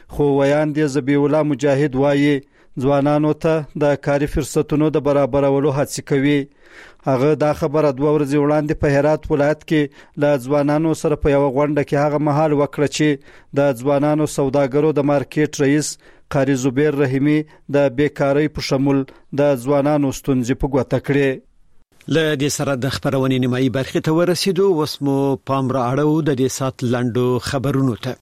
خو ویاند ذبیح الله مجاهد وایي ځوانانو ته د کاري فرصتونو د برابرولو هڅه کوي. هغه دا خبره 2 ورځې وړاندې په هرات ولایت کې له ځوانانو سره په یو غونډه کې هغه مهال وکړه چې د ځوانانو سوداګرو د مارکیټ رئیس قاری زبیر رحیمی د بیکاری په شمول د ځوانانو ستونزې په ګوته کړې. له دې سره د خبرونې نیمایي برخې ته ورسېدو. اوس مو پام را اړوو د دې سات لنډو خبرونو ته.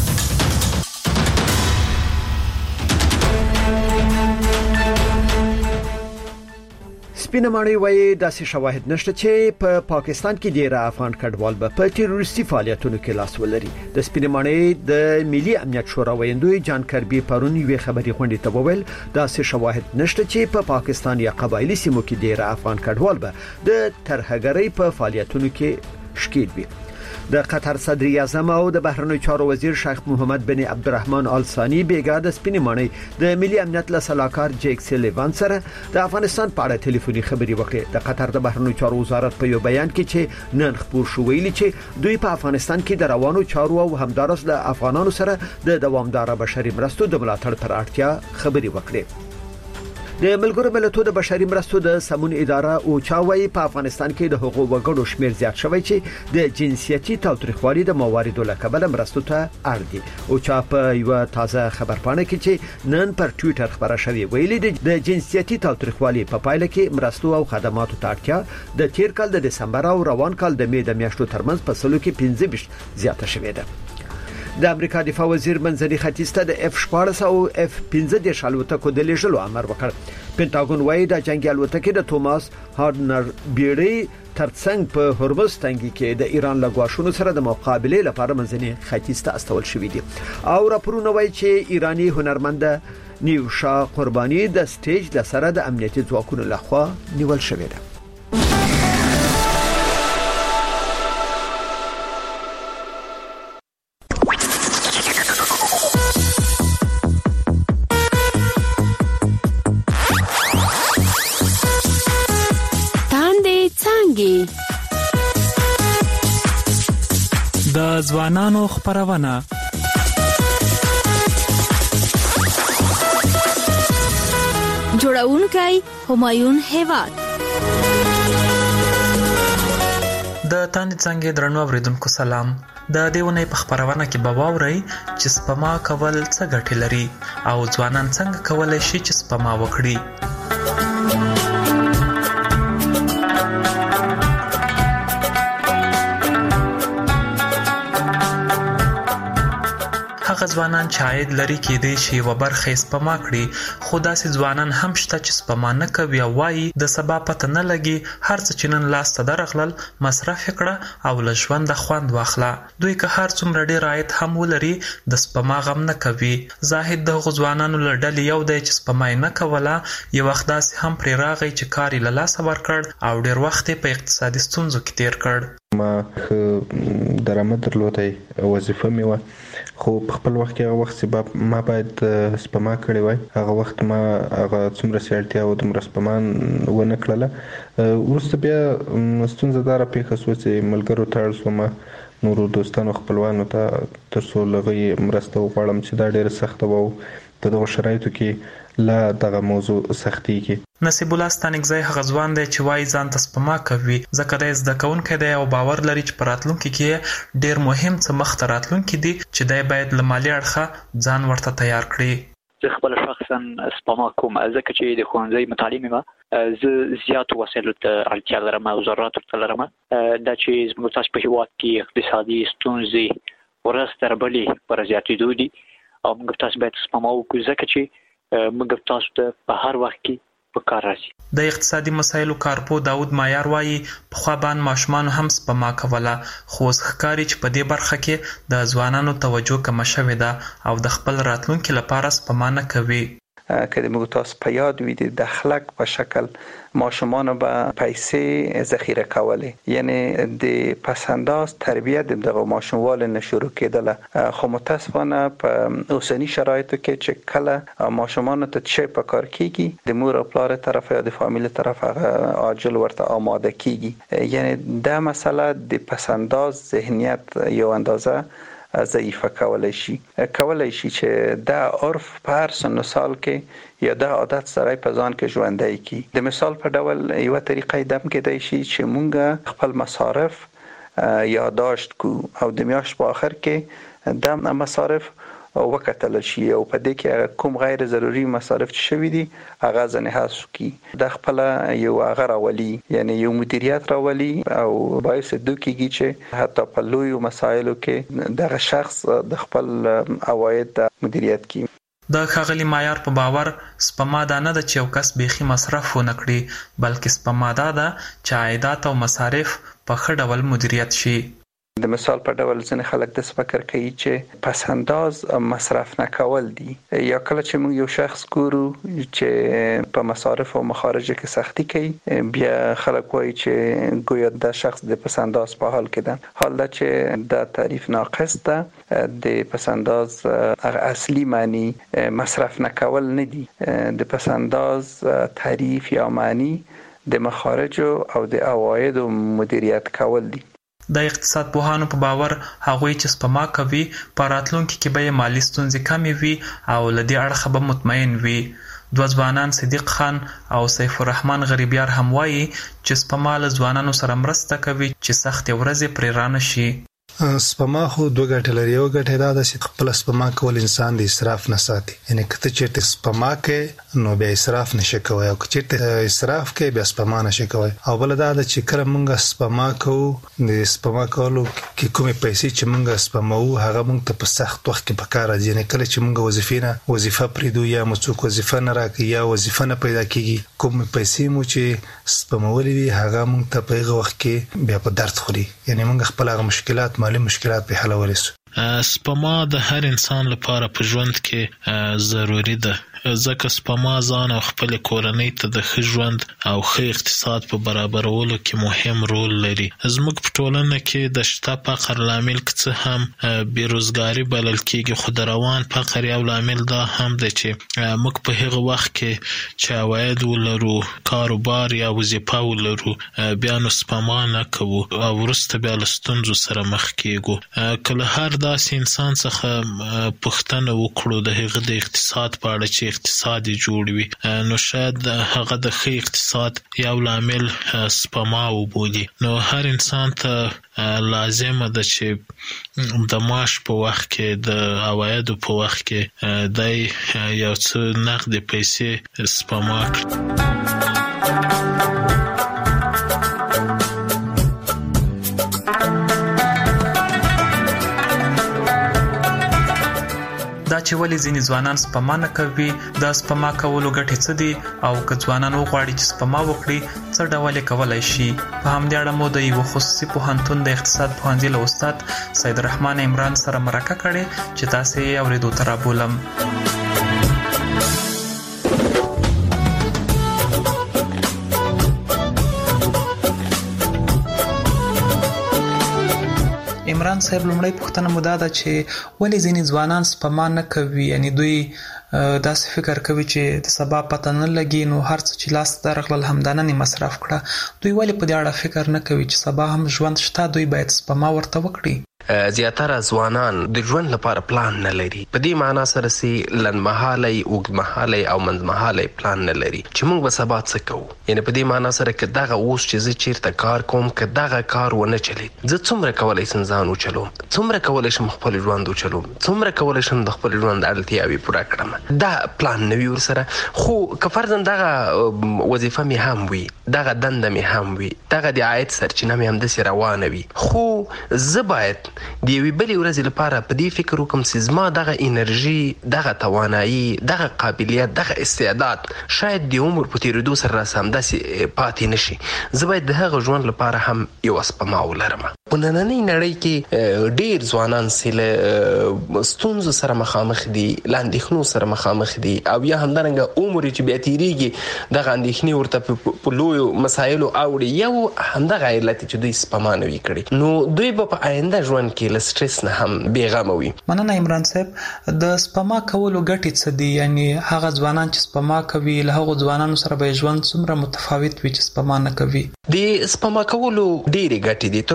سپینه ماڼۍ وایي داسې شواهد نشته چې په پاکستان کې ډېر افغان کډوال به په تروریستي فعالیتونو کې لاس ولري. د سپینه ماڼۍ د ملي امنیت شورا ویندوی جان کربي پرون یوې خبري غونډې ته وویل داسې شواهد نشته چې په پاکستان یا قبایلی سیمو کې ډېر افغان کډوال به د ترهګرۍ په فعالیتونو کې شکیل وي. د قطر صدر اعظم او د بهرنیو چارو وزیر شیخ محمد بن عبدالرحمن آل ثانی بیګا د سپینې ماڼۍ د ملي امنیت له سلاکار جیک سلیوان سره د افغانستان په اړه ټلیفوني خبري وکړې. د قطر د بهرنیو چارو وزارت په یو بیان کې چې نن خبر شو ویلي چې دوی په افغانستان کې د روانو چارو او همدارس د افغانانو سره د دوامدار بشري مرستو د ملاتړ پر اړتیا خبري وکړې. د ملګرو ملتونو د بشري مرستو د سمون اداره او چاوي په افغانستان کې د حقوق وګړو شمیر زیات شوی چې د جنسيتي تاوتریخوالي د مواردو لکبل مرستو ته اړ دي. او چا په یو تازه خبرپاڼه کې چې نن پر ټوئیټر خبره شوی ویلي د جنسيتي تاوتریخوالي په پایله کې مرستو او خدماتو ته اړتیا د تیر کال د دسمبر او روان کال د می د میاشتو ترمنځ په سلو کې 15 زیاته شوې ده. د امریکا دفاع وزیر منځني ختیځ ته د F-14 او F-15 الوتکو د لیږلو امر وکړ. پینټاګون وایي د جنگي الوتکې د توماس هارډنر بیړۍ ترڅنګ په هورمز تنګي کې د ایران له غواښونو سره د مقابله لپاره منځني ختیځ ته استول شوې دي. او راپورونه وایي چې ایرانی هنرمند نیوشا قربانی د سټیج د سره د امنیتي ځواکونو لخوا نیول شوې ده. د ځوانانو خبرونه جوړونکي همایون هیواد د تاند څنګه درنو اوریدونکو سلام. د دیونه په خبرونه کې به واوري چې سپما کول څه ګټه لري او ځوانان څنګه کولای شي چې سپما وکړي. هغه ځوانان چې عاید لري کېدای شي و برخه سپما کړي، خو داسې ځوانان هم شته چې سپما نه کوي او وايي د سبا پته نه لګي هر څه چې نن لاس ته درغلل مصرف کړه او له ژوند خوند واخله. دوی که هر څومره ډیر عاید هم ولري د سپما غم نه کوي. زاهد د ځوانانو له ډلې یو دی چې سپما نه کوله، یو وخت داسې هم پرې راغی چې کار یې له لاسه ورکړ او ډیر وخت په اقتصادي ستونزو کې تیر کړ. ما درآمد درلودای وظیفه مې و، خو په خپل وخت کې هغه وخت چې ما باید سپما کړی وای، هغه وخت ما هغه څومره سیالتیا او دومره سپما ونه کړله. وروسته بیا ستونزه داره پیښه شوه چې ملګرو ته اړ شوم، نورو دوستانو خپلوانو ته تر څو لغوي مرسته وغواړم چې دا ډېره سخته وه او په دغو شرایطو کې لا دغه موضوع سختیږي. نصیب الله ستانکزی هغه ځوان دی چې وایي ځان ته سپما کوي ځکه دی زده کوونکی دی او باور لري چې په راتلونکي کې ډېر مهم څه مخته راتلونکي دي چې دی باید له مالي اړخه ځان ورته تیار کړي. زه خپل شخصا سپما کوم ځکه چې د ښوونځي متعلم یم، زه زیاتو وسایلو ته اړتیا لرم او ضرورت ورته لرم. دا چې زموږ تاسو په هېواد کې اقتصادي ستونزې ورځ تر بلې پر زیاتېدو دي او موږ تاسو باید سپما وکړو ځکه چې موږ تاسو ته په هر وخت کې په کار راځي. د اقتصادي مسایلو کارپو داود مایار وایي پخوا باندې ماشومان هم سپما کوله، خو اوس ښکاري چې په دې برخه کې د ځوانانو توجه کمه شوې ده او د خپل راتلونکي لپاره سپما نه کوي. که د موږ تاسو په یاد وي د دخلک په شکل ماشومان به پیسې ذخیره کولې، یعنی د پسنداز تربیت دغه ماشوموال نه شروع کېدله، خو متاسفانه په اوسنی شرایطو کې چې کله ماشومان ته چې په کار کېږي د مور او پلار طرف یا د فامیل طرف هغه عاجل ورته آماده کېږي، یعنی دا مسله د پسنداز ذهنیت یو اندازه ضعیفه کولای شي چې دا عرف په هر سن سال کې یا دا عادت سره په ځان کې ژوندۍ کی. د مثال په ډول یو طریقه دم کېدای شي چې مونږ خپل مصارف یادداشت کو او د میاشت په آخر کې د مصارف وکتل شي او په دې کې کوم غیر ضروري مصارف چې شوي دي هغه ځنه حذف کی. د خپل یو هغه راولي یعنی یو مدیریت راولي او باعث دوکیږي چې حتی په لوی مسایلو کې دغه شخص د خپل عواید مدیریت کی. د ښاغلي معیار په باور سپما دا نه ده چې یو کس بیخي مصرف ونه کړي، بلکې سپما دا ده چې عایدات او مصارف په ښه ډول مدیریت شي. د مثال په ډول ځینې خلک د فکر کوي چې پس انداز مصرف نه کول دي، یا کله چې موږ یو شخص ګورو چې په مصارف او مخارج کې سختی کوي بیا خلک وایي چې گویا د شخص د پس انداز په حال کې ده، حال دا چې د تعریف ناقص ده. د پس انداز اصلي معنی مصرف نه کول نه دي، د پس انداز تعریف یا معنی د مخارج او د عواید مدیریت کول دي. د اقتصاد پوهانو په باور هغوی چې سپما کوي په راتلونکي کې به یې مالي ستونزې کمې وي او له دې اړخه به مطمئن وي. دوه ځوانان صدیق خان او سیف الرحمن غریبیار هم وایي چې سپما له ځوانانو سره مرسته کوي چې سختې ورځې پرې رانه شي. سپما خو دوه ګټې لري. یو ګټه دا ده چې خپل سپما کول انسان د اسراف نه ساتي، یعنی کته چې سپما کوي نو بیا اسراف نشي کوي، او چې اسراف کوي بیا سپما نشي کوي. او بل دا ده چې کله موږ سپما کوو د سپما کولو کې کومې پیسې چې موږ سپماو هغه موږ ته په سخت وخت کې پکار راځي، یعنی کله چې موږ وظیفه پریدو یا موږ وظیفه نه راکړي یا وظیفه نه پیدا کیږي، کومې پیسې مو چې سپمولې وي هغه موږ ته په هغه وخت کې بیا په درد خوري، یعنی موږ خپل هغه مشکلات مالی مشکلات په حلولای شو. سپما د هر انسان لپاره په ژوند کې ضروری ده، ځکه سپما ځان او خپل کورنۍ ته د ښه ژوند او ښه اقتصاد په برابرولو کې مهم رول لري. زموږ په ټولنه کې د شته فقر لامل که څه هم بیروزګاري بلل کېږي، خو د روان فقر یو لامل دا هم ده چې موږ په هغه وخت کې چې عواید ولرو، کاروبار یا وظیفه ولرو، بیا نو سپما نه کوو او وروسته بیا له ستونزو سره مخ کېږو. که له هر داسې انسان څخه پوښتنه وکړو د هغه د اقتصاد په اړه چې اقتصاد جوړ وي، نو شاید هغه د ښه اقتصاد یو لامل سپما وبولي. نو هر انسان ته لازمه ده چې د معاش په وخت کې د عوایدو په وخت کې د یو څه نقد پیسې سپما کړي. دا چې ولې ځینې ځوانان سپما نه کوي، د سپما کولو ګټې څه دي، او که ځوانان وغواړي چې سپما وکړي څه ډول یې کولی شي. په همدې اړه مو د یوه خصوصي پوهنتون د اقتصاد پوهنځي له استاد سید الرحمن عمران سره مرکه کړې چې تاسې یې اورېدو ته رابولم. عمران صاحب، لومړی پوښتنه مو دا ده چې ولې ځینې ځوانان سپما نه کوي، یعنی دوی داسې فکر کوي چې د سبا پته نه لګي نو هر څه چې لاس ته درغلل همدا نن مصرف کړه. دوی ولې په دې اړه فکر نه کوي چې سبا هم ژوند شته، دوی باید سپما ورته وکړي؟ زیاتره ځوانان د ژوند لپاره پلان نه لري، په دې معنا سره چې لنډمهالی، اوږدمهالی او منځمهالی پلان نه لري چې موږ به سبا څه کوو. یعنی په دې معنا سره که دغه اوس چې زه چیرته کار کوم که دغه کار ونه چلید، زه څومره کولی شم ځان وچلوم، څومره کولی شم خپل ژوند وچلوم، څومره کولی شم د خپل ژوند اړتیاوې پوره کړم. دا پلان نه وي ورسره. خو که فرضاً دغه وظیفه مې هم وي، دغه دنده مې هم وي، دغه د عاید سرچینه مې همداسې روانه وي، خو زه باید د یوې بلې ورځې لپاره په دې فکر وکړم چې زما دغه انرژي، دغه توانایي، دغه قابلیت، دغه استعداد شاید د عمر په تېرېدو سره راسه همداسې پاتې نه شي. زه باید د هغه ژوند لپاره هم یوه سپما ولرم. په نننۍ نړۍ کې ډېر ځوانان چې له ستونزو سره مخامخ دي، له اندېښنو سره مخامخ دي، او یا همدارنګه عمر چې بیا تېرېږي دغه اندېښنې ورته په لویو مسایلو اوړي. یو همدغه علت چې دوی سپما نه وي کړې، نو دوی به په آینده ژوند کې له سټرس نه هم بېغمه وي. مننه عمران صاحب. د سپما کولو ګټې څه دي؟ یعنی هغه ځوانان چې سپما کوي له هغو ځوانانو سره به ژوند څومره متفاوت وي چې سپما نه کوي؟ د سپما کولو ډېرې ګټې دي. تر ټولو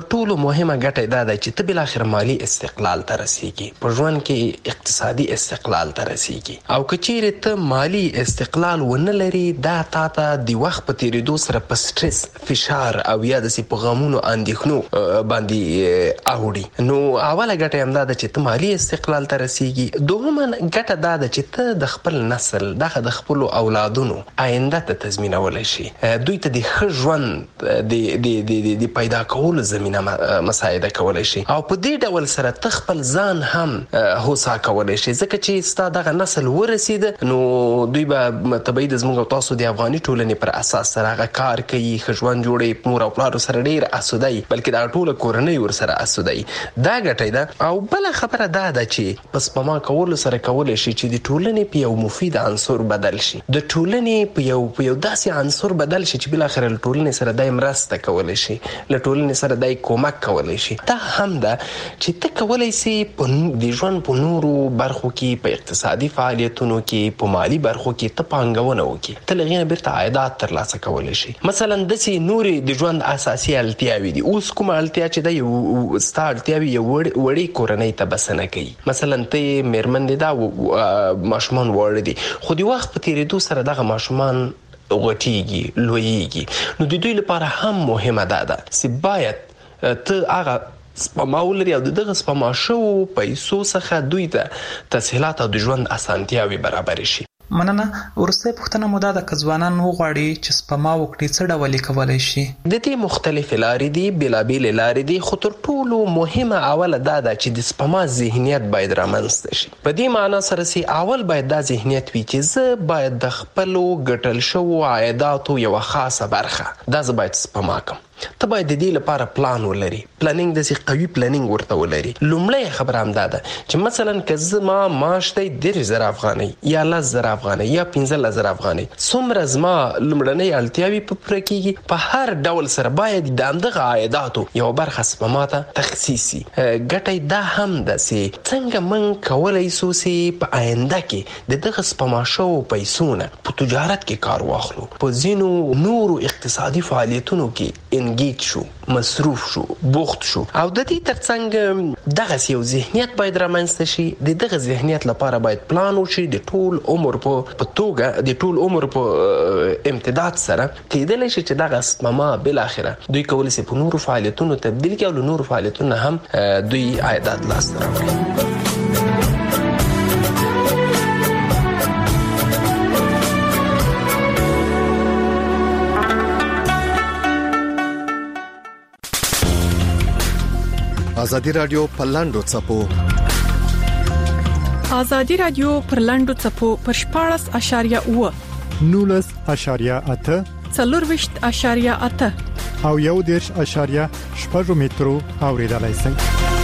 مهمه ګټه دا ده چې ته بل اخر مالی استقلال ته رسیږي، په ژوند کې اقتصادي استقلال ته رسیږي. او کچېرې ته مالی استقلال ونه لري، دا تا ته د وخت په تیریدو سره په سټرس، فشار او یا د په غمونو اندېښنو باندې اوړي. نو اوله ګټه هم دا ده چې ته مالی استقلال ته رسیږي. دوهمه ګټه دا ده چې ته د خپل نسل د خپل اولادونو آینده ته تضمینولی شي، دوی ته د ښه ژوند د پیدا کولو زمینه مساعده کولی شي. او په دې ډول سره ته خپل ځان هم هوسا کولی شي، ځکه چې ستا دغه نسل ورسېده نو دوی به طبیعي د زموږ او تاسو د افغاني ټولنې پر اساس سره هغه کار کوي، ښه ژوند جوړوي، مور او پلارو سره ډېر اسودی، بلکې دا ټوله کورنۍ ورسره اسودی. دا ګټه ده. او بله خبره دا ده چې په سپما کولو سره کولی شي چې د ټولنې په یو مفید عنصر بدل شي، د ټولنې په یو داسې عنصر بدل شي چې بالاخره له ټولنې سره دای مرسته کولی شي، له ټولنې سره دای کومک کولی شي. دا هم ده چې ته کولی سي د ژوند په نورو برخو کې، په اقتصادي فعالیتونو کې، په مالی برخو کې ته پانګونه وکړي، ته له هغې نه بیرته عایدات ترلاسه کولی شي. مثلا داسې نورې د ژوند اساسي اړتیاوې دي. اوس کومه اړتیا چې ده یو ستا اړتیاوې یو وړې کورنۍ ته بسنه کوي. مثلا ته یې مېرمن دی، دا ماشومان واړه دي، خو د وخت په تیریدو سره دغه ماشومان غټیږي، لویږي. نو د دوی لپاره هم مهمه ده چې باید ته هغه سپما ولري او دغه سپما شوو پیسو څخه دوی ته تسهیلات او د ژوند اسانتیاوې برابر شي. مننه. ورسته پوښتنه مو دا ده که ځوانان وغواړي چې سپما وکړي څه ډول کولی شي؟ د دې مختلفې لارې دي، بېلابېلې لارې دي، خو تر ټولو مهمه اوله دا ده چې د سپما ذهنیت باید رامنځته شي. په دې معنا سره چې اول باید دا ذهنیت وي چې زه باید د خپلو ګټل شوو عایداتو یوه خاصه برخه دا زه باید سپما کړم. ته باید د دې لپاره پلان ولري، پلانینګ داسې قوي پلانینګ ورته ولري. لومړی خبره هم دا ده چې مثلا که زما معاش دی 10,000 افغانۍ یا 10,000 افغانۍ یا 15,000 افغانۍ، څومره زما لومړنۍ اړتیاوې په پوره کېږي، په هر ډول سره باید د همدغه عایداتو یوه برخه سپما ته تخصیص شي. ګټه دا هم ده چې څنګه موږ کولی سو چې په آینده کې د دغه سپما شوو پیسو نه په تجارت کې کار واخلو، په ځینو نورو اقتصادي فعالیتونو کې انګیج شو، مصروف شو، بوخت شو. او د دې ترڅنګ دغه یو ذهنیت باید رامنځته شي. د دغه ذهنیت لپاره باید پلان وشي، د ټول عمر په توګه، د ټول عمر په امتداد سره کېدلی شي چې دغه سپما بالاخره دوی کولی شي په نورو فعالیتونو تبدیل کړي او له نورو فعالیتونو هم دوی عایدات لاسته راوړي. ازادي رادیو پر لاندو څپو. ازادي رادیو پر لاندو څپو پر 14.8 19.8 24.8 او 1.8 مترو اوریدلای شئ.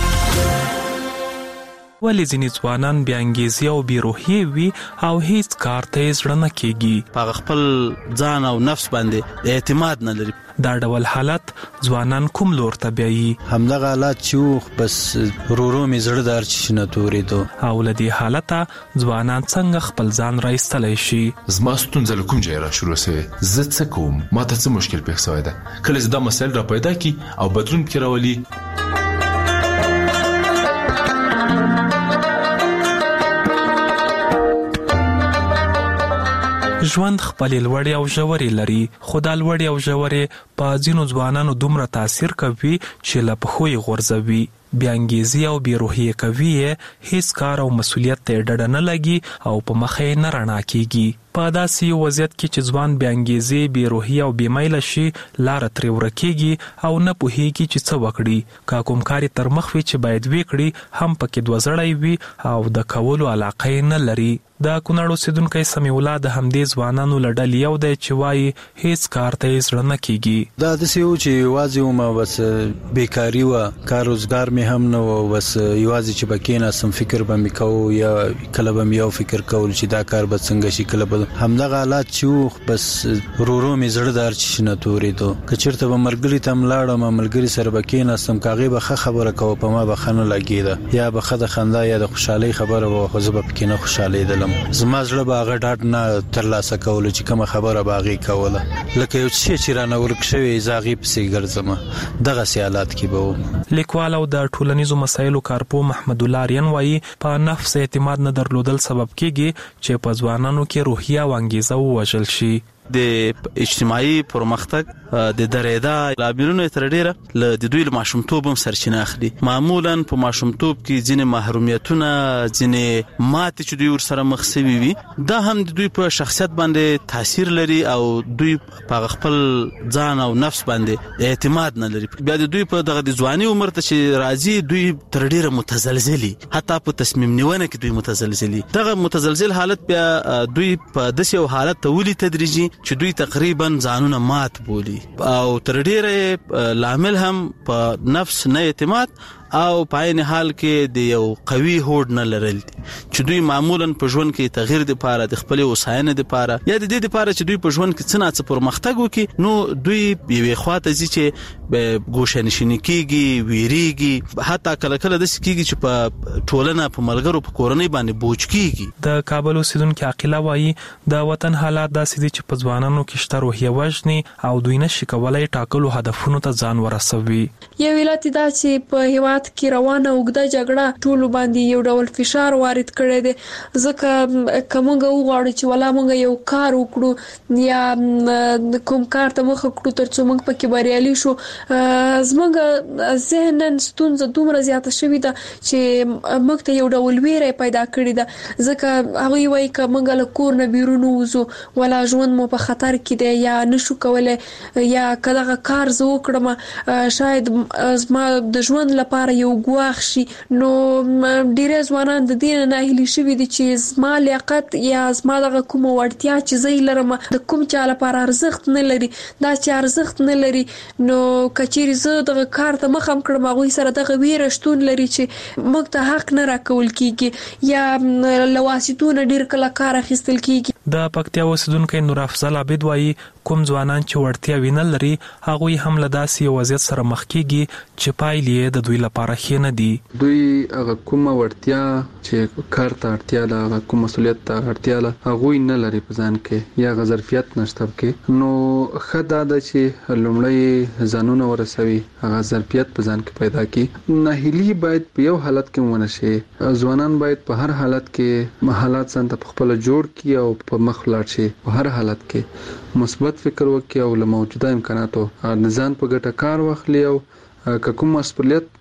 ولې ځینې ځوانان بې انګیزې او بې روحیې وي او هیڅ کار ته یې زړه نه کېږي، په خپل ځان او نفس باندې اعتماد نه لري. دا ډول حالت ځوانان کوم لور ته بیایي؟ همدغه حالت چې بس ورو مې زړه دار چې نه تورېدو. او له دې حالته ځوانان څنګه خپل ځان را ایستلی شي؟ زما ستونزه له کوم ځایه را شروع سوې، زه څه کوم، ما ته څه مشکل پېښ سوی ده، کله چې دا مسایل را پیدا کړي او بدلون پکې راولي. ژوند خپلې لوړې او ژورې لري، خو دا لوړې او ژورې په ځینو ځوانانو دومره تاثیر کوي چې له پښو یې غورځوي، بې انګیزې او بې روحیې کوي، هیڅ کار او مسؤلیت ته یې ډډه نه لګي او په مخه یې نه رڼا کېږي. په داسې یو وضعیت کې چې ځوان بې انګیزې، بې روحیې او بې میله شي، لاره ترې ورکېږي او نه پوهېږي چې څه وکړي. که کوم کار یې تر مخ وي چې باید ویې کړي هم پکې دوزړی وي او د کولو علاقه یې نه لري. د کونړ اوسېدونکی سمیع الله د همدې ځوانانو له ډلې یو دی چې وایي هیڅ کار ته یې زړه نه کېږي. دا داسې و چې یوازې ومه، بس بېکاري وه، کار روزګار مې هم نه و، بس یوازې چې به کېناستم فکر به مې کوو، یا کله به مې یو فکر کول چې دا کار به څنګه شي، کله به همدغه حالات چې بس رورو می زړه دار چې نه تورېدو کچرته به مرګري تم لاړم ملګری سره بکیناستم کاغي به خبره کوي په ما به خنه لګیده یا به خد خندا یا د خوشحالي خبره و خو زه به پکې نه خوشاله دلم زما زړه به هغه ډاټ نه ترلاسه کول چې کوم خبره باغی کوله لکه یو چې رانه ورکشوي زاغي پسې ګرځم دغه سیالات کې به لیکوال او د ټولنیزو مسایلو کارپو محمد الله اریان وایي په نفس اعتماد نه درلودل سبب کیږي چې په ځوانانو کې روحیه او انګیزه ووژل شي د اجتماعي پرمختګ د درېدا لاملونو تر ډیره ل د دوی ماشومتوب هم سرچینه اخلي معمولا په ماشومتوب کې ځینې محرومیتونه ځینې مات چې دوی ور سره مخ شوي وي دا هم د دوی په شخصیت باندې تاثیر لري او دوی په خپل ځان او نفس باندې اعتماد نه لري بیا د دوی په دغه د ځواني عمر ته چې راځي دوی تر ډیره متزلزلي حتی په تصمیم نیونه کې دوی متزلزلي دغه متزلزل حالت بیا دوی په داسې حالت ته ولي تدریجي چې دوی تقریبا ځانونه مات بولي او تر ډیره لامل هم په نفس نه اعتماد او په عین حال کې د یو قوي هوډ نه لرل چې دوی معمولا په ژوند کې تغییر د پاره د خپل وساینه د پاره یا د دې د پاره چې دوی په ژوند کې څه نه پرمختګ وکړي نو دوی یوې خواته ځي چې ګوښنشینی کیږي ویریږي حتی کله کله د سکیږي چې په ټولنه په ملګرو په کورنۍ باندې بوج کیږي د کابل اوسیدونکو عقیله وایي د وطن حالات داسې دي چې په ځوانانو کې شته روحیه وژني او دوی نشي کولای ټاکلو هدفونو ته ځان ورسوي یو ویلات دا چې په هیواد کې روانه وګړه جګړه ټول باندې یو ډول فشار وارد کړي دي ځکه کومګه وغواړي چې ولا مونږ یو کار وکړو یا کوم کار ته مخ کړو ترڅو موږ پکې بریالي شو زموږ ذهنن ستونزه دومره زیاته شوې ده چې موږ ته یو ډول ویره پیدا کړې ده ځکه هغه وایي چې موږ له کور نه بیرون وځو ولا ژوند مو په خطر کې دی یا نشو کولای یا کله کار زه وکړم شاید زما د ژوند لپاره یو ګواښ شي نو ډیره ځوانان د دې نه هیلي شوي دي چې زما لیاقت یا زما دغه کوم وړتیا چې زه لرم د کوم چا لپاره ارزښت نه لري دا چې ارزښت نه لري نو کچېری زه دغه کار ته مخ هم کړم هغه سره دغه ویره شتون لري چې موږ ته حق نه راکول کیږي یا لواسطونه ډیر کله کار اخیستل کیږي د پکتیا اوسیدونکو نور افضل عبید وایي کوم ځوانان چې وړتیا وینل لري هغه هم له داسې وضعیت سره مخ کیږي چې پایلې د دوی لپاره ښه نه دي دوی هغه کومه وړتیا چې کار ته اړتیا ده هغه کوم مسولیت ته اړتیا ده هغه نه لري په ځان کې یا ظرفیت نشته کې نو خدای دا چې لومړی ځانونه ورسوي هغه ظرفیت په ځان کې پیدا کړي ناهیلي باید په یو حالت کې ونه شي ځوانان باید په هر حالت کې حالات څنګه په خپل جوړ کړي او په مخ لاړ شي په هر حالت کې مثبت فکر وکړي او له موجوده امکاناتو نظام په ګټه کار واخلي او کوم مسؤلیت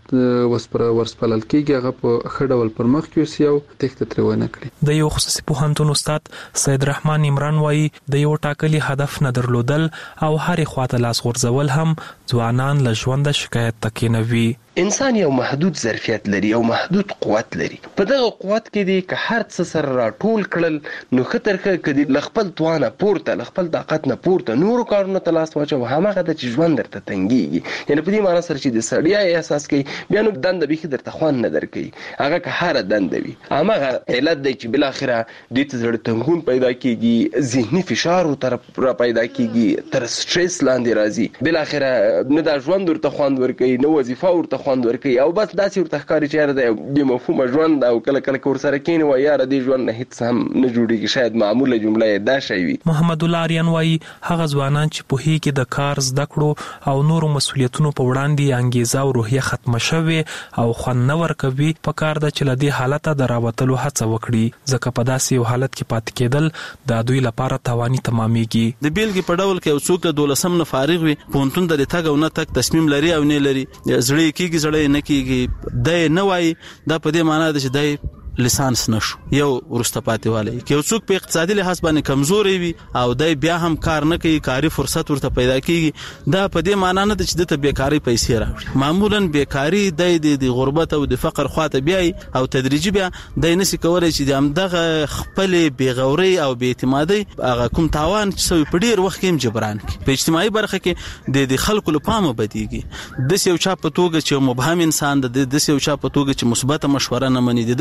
ورسپلل کېږي هغه په خډول پر مخ کې سیو تخته ترونه کړی د یو خصوصي پوهنتون استاد سید رحمان عمران وایي د یو ټاکلي هدف نه درلودل او هر خواته لاس غورځول هم ځوانان له ژوند شکایت تکینوي انسان یو محدود ظرفیت لري او محدود قوت لري په دغه قوت کې دی که هر څه سره راټول کړل نو خطرخه کدي لخپل توانه پورته لخپل طاقت نه پورته نورو کارونو ته لاس واچو هغه د ژوند درته تنګيږي یعنی په دې معنی سره چې د سړیا احساس کوي بیا نو دند به درته خوان نه درکې هغه که هر دند وي هغه علت دی چې بل اخره د زړه تنګون پیدا کیږي ذهني فشار او طرف را پیدا کیږي تر سټرس لاندې راځي بل اخره نه د ژوند ورته خوان ورکې نو وظیفه ورته خوند ورکي او بس داسې ورته ښکاري چې د مفهوم ژوند او کله کله کور سره کېنی و یاره د ژوند نه هیڅ هم نه جوړیږي شاید معموله جمله دا شی وي محمد الله اریان وایي هغه ځوانان چې په هی کې د کار زده کړو او نورو مسولیتونو په وړاندې انګیزه او روحیه ختم شوي او خوند نه ورکوي په کار د چې لدی حالت د راوتلو هڅه وکړي ځکه په داسې یو حالت کې پات کېدل د دوی لپاره تاواني تمامېږي د بیلګې په ډول کې یو څوک د 12 نه فارغ وي پونتون د تګ او نه تک تصمیم لري او نه لري زړه کېږي زړه نه کېږي د نه وای دا په دې معنی ده چې دای لسانس نشو یو ورسته پاتې والی کې یو څوک په اقتصادي لحاظ باندې کمزوري وي او دای بیا هم کار نه کوي کاری فرصت ورته پیدا کیږي دا په دې معنی نه ده چې د بیکاری پیسې راوړي معمولا بیکاری د غربت او د فقر خواته بیاي او تدریجي بیا د نسی کولای چې د همدغه خپل بیغوري او بی اعتمادي هغه کوم تاوان چې په ډیر وخت کې جبران کی په اجتماعي برخه کې د خلکو لپاره بدیږي د یو چا په توګه چې مبهم انسان د یو چا په توګه چې مثبت مشوره نه مني د یو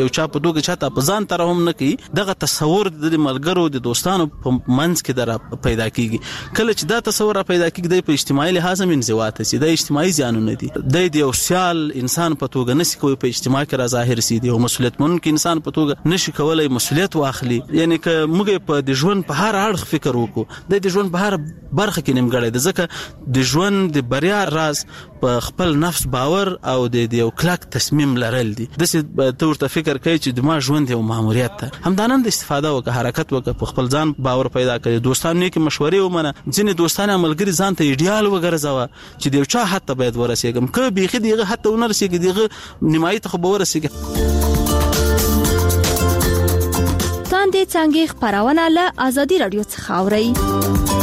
یو چا په توګه چاته په ځان تر هم نه کوي دغه تصور د ملګرو د دوستانو په منځ کې در پیدا کیږي کله چې دا تصور پیدا کیږي د اجتماعي لحاظ من زوات سي د اجتماعي زیانونه دي د یو سیال انسان په توګه نشي کوي په اجتماع کې را ظاهر سي دی او مسؤلیت منونکي انسان په توګه نشي کولای مسؤلیت واخلي یعنی که موږ په د ژوند په هر اړخ فکر وکړو د ژوند په هر برخه کې نیمګړی د ځکه د ژوند د بریا راز په خپل نفس باور او د یو کلک تصمیم لرل دي د څه تور ته فکر کوي چې د ما ژوند یو ماموریت ده همدانند استفاده وکړه حرکت وکړه په خپل ځان باور پیدا کړي دوستانو کې مشورې ومنه ځینې دوستان عملګری ځان ته ایډیال وګرځوه چې د یو چا حتی باید ورسېږم که بیخي دغه حتی ونرسېږي دغه نیمایي ته خو به ورسېږي تاندې څنګه خبرونه له ازادي رادیو څخه اوري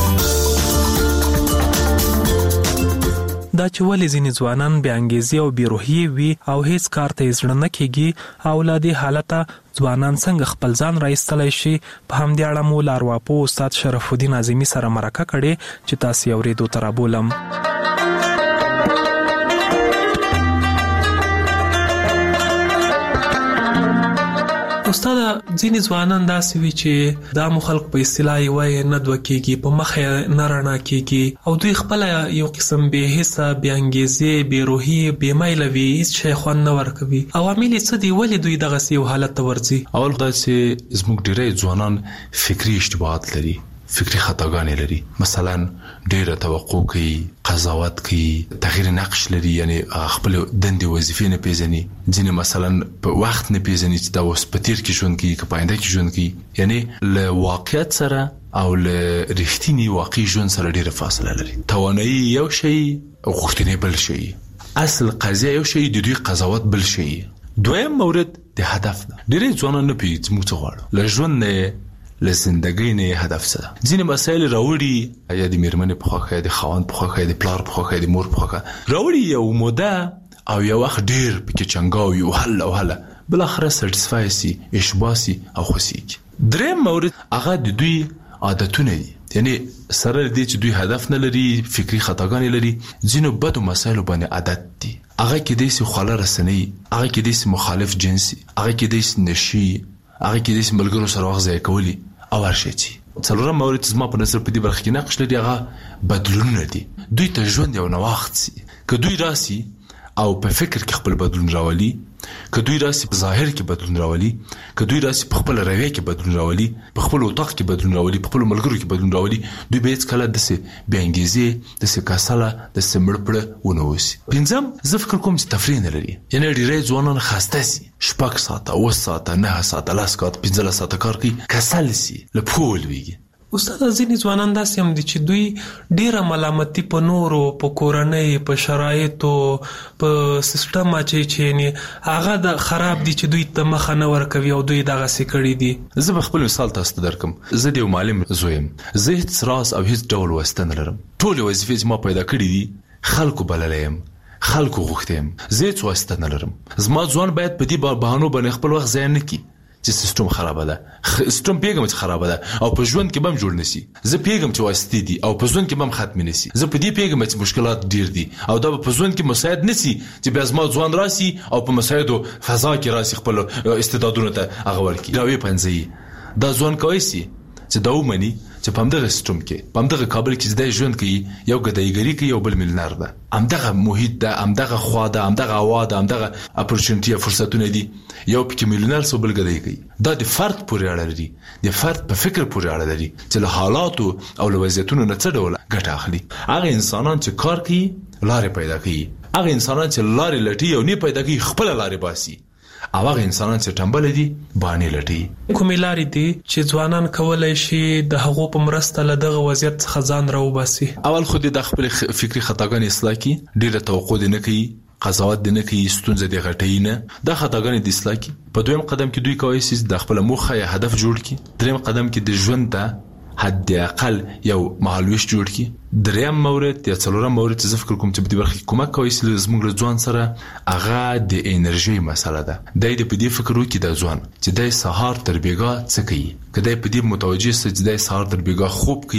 دا چې ولې ځینې ځوانان بې انګیزې او بې روحیې وي او هیڅ کار ته یې زړه نه کېږي او له دې حالته ځوانان څنګه خپل ځان راایستلی شي په همدې اړه مو له ارواپوه استاد شرف الدین اعظمي سره مرکه کړې چې تاسې یې اورېدو ته رابولم. استاد ځینې ځوانان داسې وي چې دا مو خلک په اصطلاح یې وایي نه دوه کېږي په مخ یې نه رڼا کېږي او دوی خپله یو قسم بې حسه بې انګیزې بې روحي بې میله وي هېڅ شی خوند نه ورکوي. عوامل یې څه دي ولې دوی دغسې یو حالت ته ورځي؟ اول خدای چې زموږ ډېری ځوانان فکري اشتباهات لري فکری خطاګانې لري مثلا ډېره توقع کوي قضاوت کوي تغییر نقش لري یعنی خپل دندې وظیفې نه پیژني ځینې مثلا په وخت نه پیژني چې دا اوس په تیر کې ژوند کوي که په آینده کې ژوند کوي یعنی له واقعیت سره او له رښتیني واقعي ژوند سره ډېره فاصله لري. توانایي یو شی غوښتنې بل شی اصل قضیه یو شی د دوی قضاوت بل شی. دویم مورد د هدف ده ډېری ځوانان نه پیږي موږ څه غواړو له ژوند نه له زندګۍ نه هدف څه ده ځینې مسایل راوړي یا د میرمنې په خوښه یا د خاوند په خوښه یا د پلار په خوښه یا د مور په خوښه راوړي یو موده او یو وخت ډېر پکې چنګاوي او هله بالاخره سټسفای سي اشباع سي او خوښیږي. دریم مورد هغه د دوی عادتونه دي یعنی سره دې چې دوی هدف نه لري فکری خطاګانې لري ځینو بدو مسایلو باندې عادت دي هغه کې دې خواله رسنۍ هغه کې دې مخالف جنسي هغه کې دې نشي هغه کې دې ملګرو سره وخت ضایع کولی او ورشي. څلورم مورد زما په نظر په دې برخه کې نقش لري هغه بدلونونه دي دوی ته ژوند یو نوښت سي که دوی راسي او په فکر کې خپل بدلون راولي که دوی راسي په ظاهر کې بدلون راولي که دوی راسي په خپل رویه کې بدلون راولي په خپل اتاق کې بدلون راولي په خپل ملګرو کې بدلون راولي دوی به هیڅ کله داسې بې انګیزې داسې کسله داسې مړ پړه ونه اوسي. پنځم زه فکر کوم چې تفریح نه لري یعنی ډېری ځوانان خسته سي 6 ساعته 8 ساعته 9 ساعته 10 ساعته 15 ساعته کار کوي کسل سي له پښو ولوېږي. استاد ځینې ځوانان داسې هم دي چې دوی ډېره ملامتي په نورو په کورنۍ په شرایطو په سیستم اچوي چې هغه د خراب دي چې دوی ته مخه نه ورکوي او دوی دغسې کړي دي. زه به خپل مثال تاسو ته درکم زه د یو معلم زوی یم زه هېڅ راز او هېڅ ډول واسطه نه لرم ټولې وظیفې چې ما پیدا کړي دي خلکو بللی یم خلکو غوښتی یم زه هېڅ واسطه نه لرم. زما ځوان باید په دې بهانو باندې خپل وخت ضایع نه کړي چې سیستم خرابه ده سیستم پیغام چې خرابه ده او په ژوند کې بم جوړ نشي زه پیغام چې واسطې دي او په ژوند کې بم ختم نشي زه په دې پیغام چې مشکلات ډیر دي او دا په ژوند کې مساعد نشي چې بیا زما ځوان راسي او په مساعدو فضا کې راسي خپل استعدادونه ته هغه ورکی راوي پنځي دا ځوان کوي سي چې دا ومني چې په همدغه سیستم کې په همدغه کابل کې زده ژوند کوي یو ګدایګری کوي یو بل ملنار ده همدغه محیط ده همدغه خوا ده همدغه هوا ده همدغه اپورچونټي فرصتونه دي یو پکې ملنار سو بل ګدای کوي دا د فرد پورې اړه لري د فرد په فکر پورې اړه لري چې له حالاتو او له وضعیتونو نه څه ډول ګټه اخلي. هغه انسانان چې کار کوي لارې پیدا کوي هغه انسانان چې لارې لټي او نه پیدا کوي خپل لارې باسي او هغه انسانان چې ټمبل دي باندې لټي. کومې لارې دي چې ځوانان کولای شي د هغو په مرسته له دغه وضعیت څخه ځان راوباسي؟ اول خو د خپل فکری خطاګانې اصلاح کړي ډېره توقع دې نه کوي قضاوت دې نه کوي ستونزه دې غټوي نه دا خطاګانې دې اصلاح کړي. په دویم قدم کې دوی کولی شي د خپل موخه یا هدف جوړ کړي. دریم قدم کې د ژوند ته حد اقل یو مهالویش جوړ کړي. دریم مورد یا څلورم مورد چې زه فکر کوم چې په دې برخه کې کومک کوي چې زموږ له ځوان سره هغه د انرژي مسله ده. دی د په دې فکر وکړي د ځوان چې دی سهار تر بیګا څه کوي که دی په دې متوجه سي چې دی سهار تر بیګا خوب کوي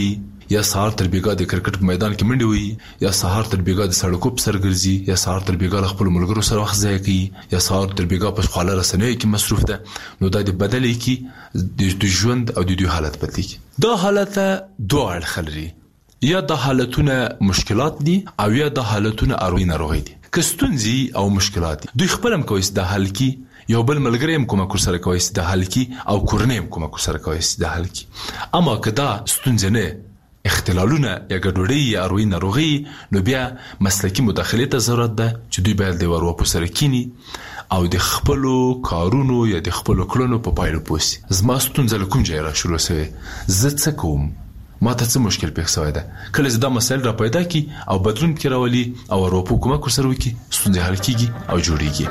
یا سهار تر بیګا د کرکټ په میدان کې منډي وي یا سهار تر بیګا د سړکو په سر ګرځي یا سهار تر بیګا خپل ملګرو سره وخت ضایع کوي یا سهار تر بیګا په خواله رسنیو کې مصروف ده، نو دا د بدلې کې د ژوند او د دوی حالت بدلېږي. دا حالت دوه اړخ لري، یا د حالتونه مشکلات دي او یا د حالتونه اروي ناروغي دي. که ستونزې او مشکلات دي دوی خپل هم کوي د حل کی، یو بل ملګری هم کومک سره کوي د حل کی، او کورنۍ هم کومک سره کوي د حل کی. اما که دا ستونزې نه اختلالونه یا ګډوډي یا اروي ناروغي، نو بیا مسلکی مداخله ته ضرورت ده چې دوی باید د ورو په سره کینی او د خپل کارونو یا د خپل کړنو په پایله پوسی. زما ستونزه کوم ځای را شروع شوه، زه څه کوم، ما ته څه مشکل پیښ شوی ده. کله چې دا مسایل را پیدا کی او بدلون کې راولي او ورو کومک سره وکي، ستونزې حل کیږي او جوړیږي.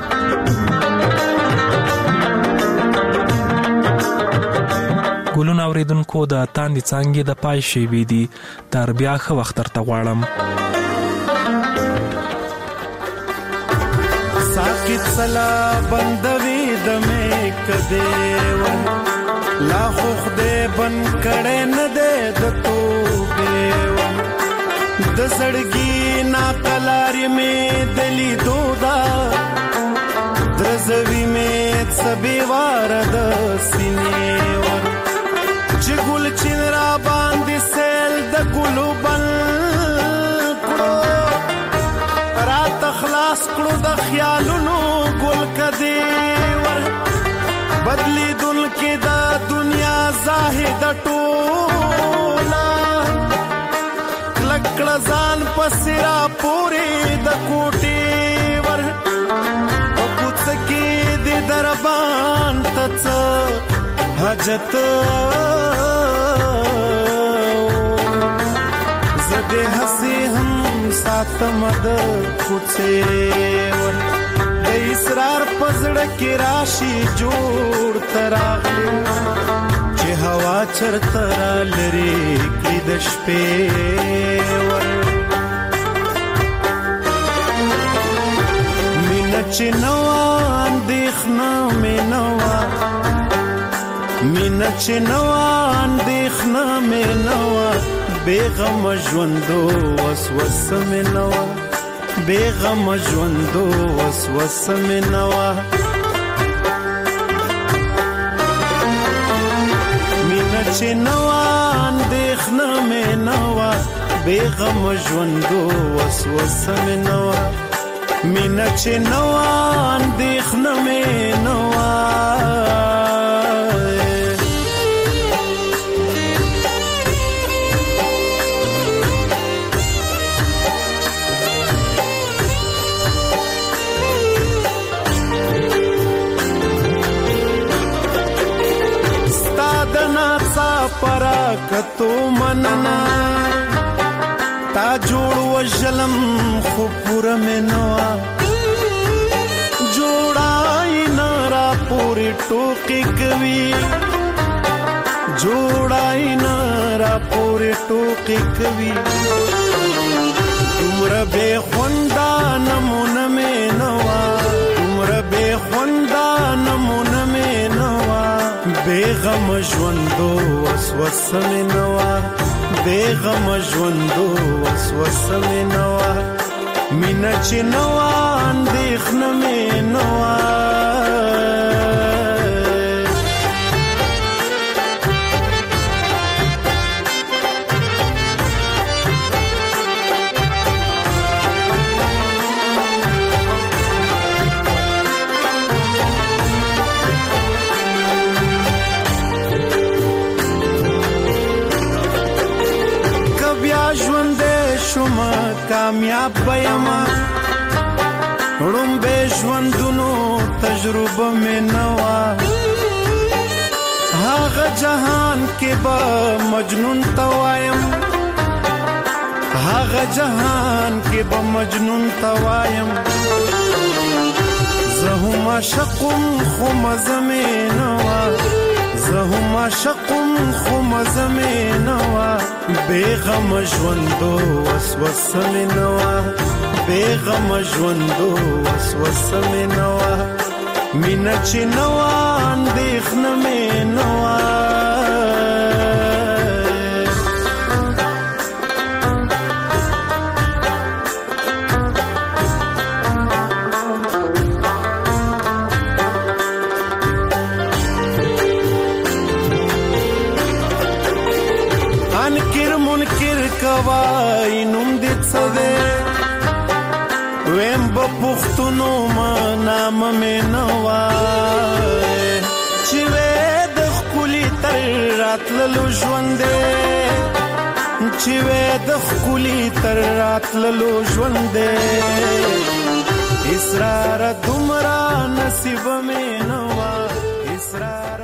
ګلونه اوریدونکو د تاندې څنګه د پای شی وی دي تر بیا خو وخت ترته غواړم. ساکت سلا بندوي د مې کده و لا خدای بن کړه نه د توبه و د زړګي نا قلاري مې دلی دودا درزوي مې سبي وار د سینې و چې ګل چین را باندې سیل د ګلو بل کړو رات خلاص کړو د خیالونو ګل کدي ور بدلی دل کې دا دنیا زاهد ټولا لکړه ځان پسرا پوری د کوټي ور او کوڅ کې د دربان تڅ حاجت زده هسي هم ساتم د کوڅه ور اسرار پزړه کې راشي جوړ تراغلي چې هوا چرته لري کې د شپې ور مینه چې نوا اندېښنه مې نوا مینه چې نوا اندېښنه مې نوا بیغم ژوندو وسوسه مې نوا بیغم ژوندو وسوسه مې نوا مینه چې نوا اندېښنه مې نوا بیغم ژوندو وسوسه مې نوا مینه چې نوا اندېښنه مې نوا پراکتو مننا تا جوړ وجلم خو پورا منوا جوړای نارا پوری ټوکی کوي جوړای نارا پوری ټوکی کوي تمره به خوندا نمونه منوا تمره به خوندا نمونه منوا بیغم ژوندو وسوسه مې نوا بیغم ژوندو وسوسه مې نوا مینه چې نوا اندېښنه مې نوا کامیاب بېما رومبه ژوندونو تجربه مې نوا هغه جهان کې به مجنون توایم هغه جهان کې به مجنون توایم زه هم عاشقم خو مزه مې نوا زه هم عاشقم خو مزه مې نوا بیغم ژوندو وسوسه مې نوا بیغم ژوندو وسوسه مې نوا مینه چې نوا اندېښنه مې نوا ډیر منکر کوي نوم دې څه دی ویم په پښتونو ما نام مې نه وای چې وې د ښکلي تر راتللو ژوند دی چې وې د ښکلي تر راتللو ژوند دی اسرار دومره نصیب مې نه وای اسرار